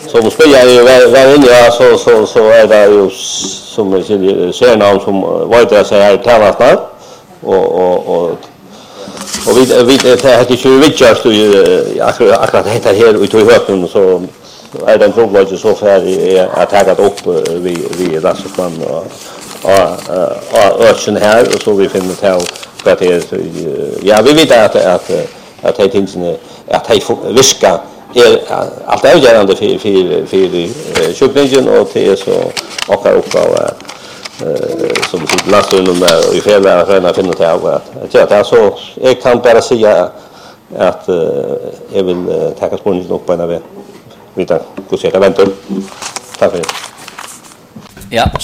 som spelar ju väl in så är det ju som ser namn som vad jag säger talas och vi det heter ju Richard akkurat heter här ute i höken så är den frågan så färdig att ta det upp vi Rasmusson och öchen här och så vi finner till för att ja vi vet att det finns att det viska allt avgörande för sjukningen och det är så och uppgåva som sitt lastrum i fjällen för att finna till att det så jag kan bara säga att jag vill tacka sponsorn upp på en av vita hur ser det väntar. Tack för det. Ja,